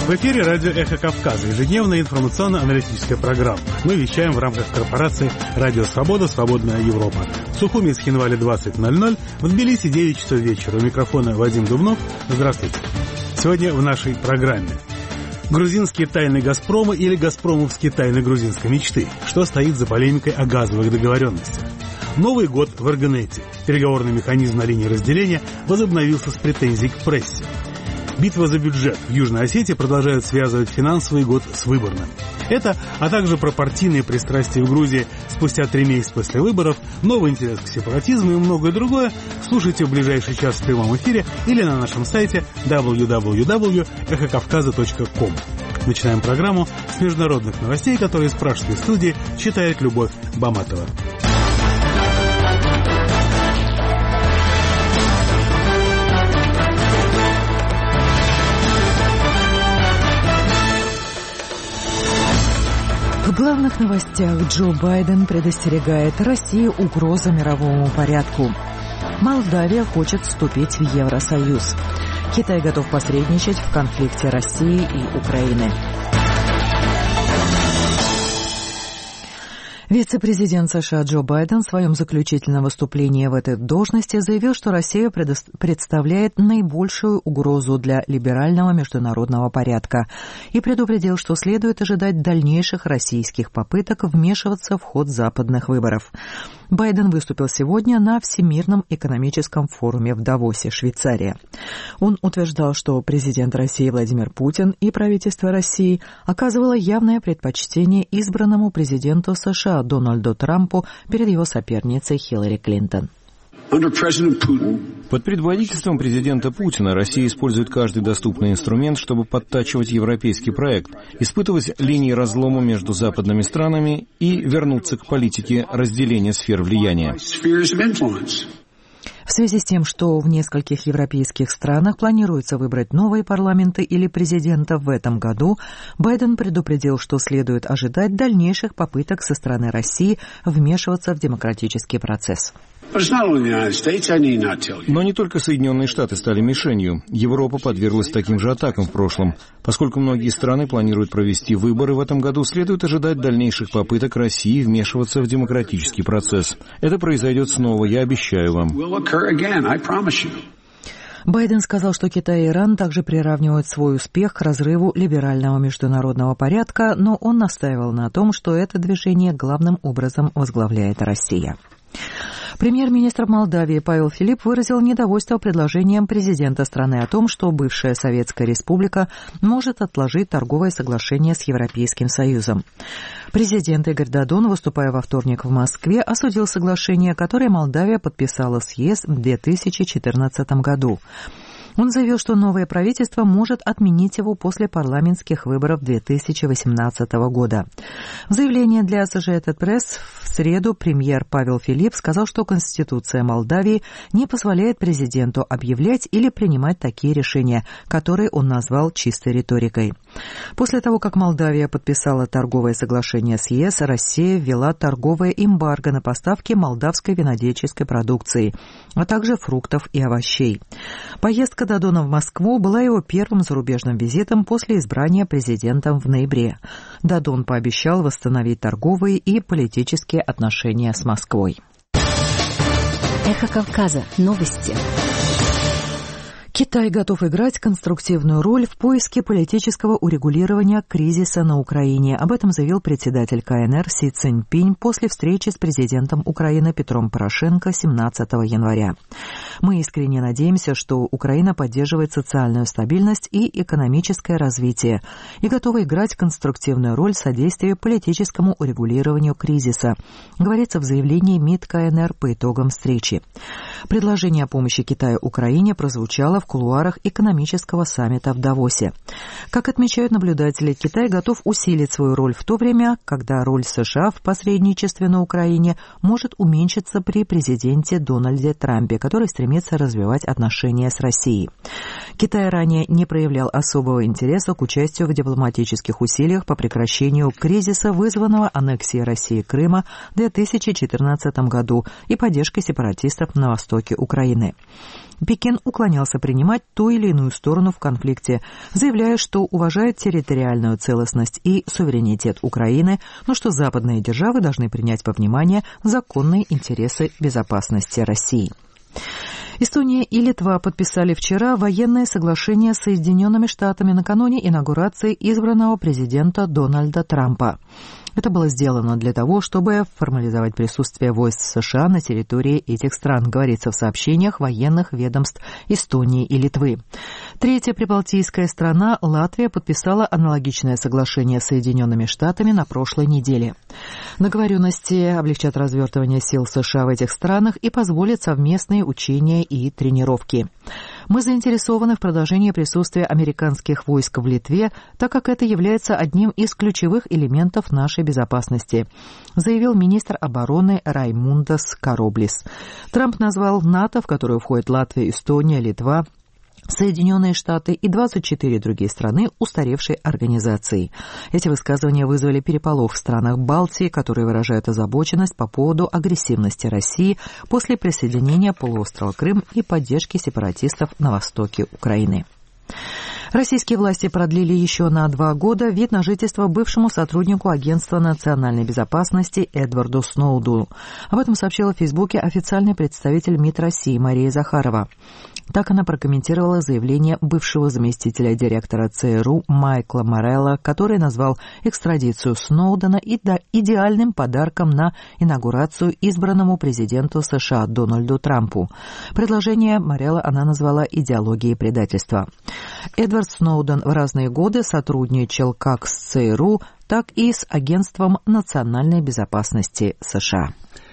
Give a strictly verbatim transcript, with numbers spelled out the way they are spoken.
В эфире радио «Эхо Кавказа», ежедневная информационно-аналитическая программа. Мы вещаем в рамках корпорации «Радио Свобода. Свободная Европа». В Сухуми с Хинвали двадцать ноль ноль, в Тбилиси девять часов вечера. У микрофона Вадим Дубнов. Здравствуйте. Сегодня в нашей программе. Грузинские тайны «Газпрома» или «Газпромовские тайны грузинской мечты». Что стоит за полемикой о газовых договоренностях? Новый год в Эргонете. Переговорный механизм на линии разделения возобновился с претензий к прессе. Битва за бюджет в Южной Осетии продолжает связывать финансовый год с выборным. Это, а также про партийные пристрастия в Грузии спустя три месяца после выборов, новый интерес к сепаратизму и многое другое слушайте в ближайший час в прямом эфире или на нашем сайте дабл ю дабл ю дабл ю точка эхо кавказа точка ком. Начинаем программу с международных новостей, которые из пражской студии читает Любовь Баматова. В главных новостях Джо Байден предостерегает: Россия — угроза мировому порядку. Молдавия хочет вступить в Евросоюз. Китай готов посредничать в конфликте России и Украины. Вице-президент США Джо Байден в своем заключительном выступлении в этой должности заявил, что Россия представляет наибольшую угрозу для либерального международного порядка и предупредил, что следует ожидать дальнейших российских попыток вмешиваться в ход западных выборов. Байден выступил сегодня на Всемирном экономическом форуме в Давосе, Швейцария. Он утверждал, что президент России Владимир Путин и правительство России оказывало явное предпочтение избранному президенту США Дональду Трампу перед его соперницей Хиллари Клинтон. Под предводительством президента Путина Россия использует каждый доступный инструмент, чтобы подтачивать европейский проект, испытывать линии разлома между западными странами и вернуться к политике разделения сфер влияния. В связи с тем, что в нескольких европейских странах планируется выбрать новые парламенты или президента в этом году, Байден предупредил, что следует ожидать дальнейших попыток со стороны России вмешиваться в демократический процесс. Но не только Соединенные Штаты стали мишенью. Европа подверглась таким же атакам в прошлом. Поскольку многие страны планируют провести выборы в этом году, следует ожидать дальнейших попыток России вмешиваться в демократический процесс. Это произойдет снова, я обещаю вам. Байден сказал, что Китай и Иран также приравнивают свой успех к разрыву либерального международного порядка, но он настаивал на том, что это движение главным образом возглавляет Россия. Премьер-министр Молдавии Павел Филипп выразил недовольство предложением президента страны о том, что бывшая Советская Республика может отложить торговое соглашение с Европейским Союзом. Президент Игорь Додон, выступая во вторник в Москве, осудил соглашение, которое Молдавия подписала с ЕС в две тысячи четырнадцатом году. Он заявил, что новое правительство может отменить его после парламентских выборов две тысячи восемнадцатого года. В заявлении для Associated Press в среду премьер Павел Филипп сказал, что Конституция Молдавии не позволяет президенту объявлять или принимать такие решения, которые он назвал чистой риторикой. После того, как Молдавия подписала торговое соглашение с ЕС, Россия ввела торговое эмбарго на поставки молдавской винодельческой продукции, а также фруктов и овощей. Поездка Додона в Москву была его первым зарубежным визитом после избрания президентом в ноябре. Додон пообещал восстановить торговые и политические отношения с Москвой. Эхо Кавказа. Новости. Китай готов играть конструктивную роль в поиске политического урегулирования кризиса на Украине. Об этом заявил председатель КНР Си Цзиньпинь после встречи с президентом Украины Петром Порошенко семнадцатого января. Мы искренне надеемся, что Украина поддерживает социальную стабильность и экономическое развитие и готова играть конструктивную роль в содействии политическому урегулированию кризиса, говорится в заявлении МИД КНР по итогам встречи. Предложение о помощи Китаю Украине прозвучало в кулуарах экономического саммита в Давосе. Как отмечают наблюдатели, Китай готов усилить свою роль в то время, когда роль США в посредничестве на Украине может уменьшиться при президенте Дональде Трампе, который стремится развивать отношения с Россией. Китай ранее не проявлял особого интереса к участию в дипломатических усилиях по прекращению кризиса, вызванного аннексией России Крыма в две тысячи четырнадцатом году и поддержкой сепаратистов на востоке Украины. Пекин уклонялся принять принимать ту или иную сторону в конфликте, заявляя, что уважает территориальную целостность и суверенитет Украины, но что западные державы должны принять во внимание законные интересы безопасности России. Эстония и Литва подписали вчера военное соглашение с Соединенными Штатами накануне инаугурации избранного президента Дональда Трампа. Это было сделано для того, чтобы формализовать присутствие войск США на территории этих стран, говорится в сообщениях военных ведомств Эстонии и Литвы. Третья прибалтийская страна, Латвия, подписала аналогичное соглашение с Соединенными Штатами на прошлой неделе. Договоренности облегчат развертывание сил США в этих странах и позволят совместные учения и тренировки. Мы заинтересованы в продолжении присутствия американских войск в Литве, так как это является одним из ключевых элементов нашей безопасности, заявил министр обороны Раймундас Кароблис. Трамп назвал НАТО, в которую входят Латвия, Эстония, Литва, Соединенные Штаты и двадцать четыре другие страны устаревшей организацией. Эти высказывания вызвали переполох в странах Балтии, которые выражают озабоченность по поводу агрессивности России после присоединения полуострова Крым и поддержки сепаратистов на востоке Украины. Российские власти продлили еще на два года вид на жительство бывшему сотруднику Агентства национальной безопасности Эдварду Сноуду. Об этом сообщила в Фейсбуке официальный представитель МИД России Мария Захарова. Так она прокомментировала заявление бывшего заместителя директора ЦРУ Майкла Морелла, который назвал экстрадицию Сноудена идеальным подарком на инаугурацию избранному президенту США Дональду Трампу. Предложение Морелла она назвала идеологией предательства. Эдвард Сноуден в разные годы сотрудничал как с ЦРУ, так и с Агентством национальной безопасности США.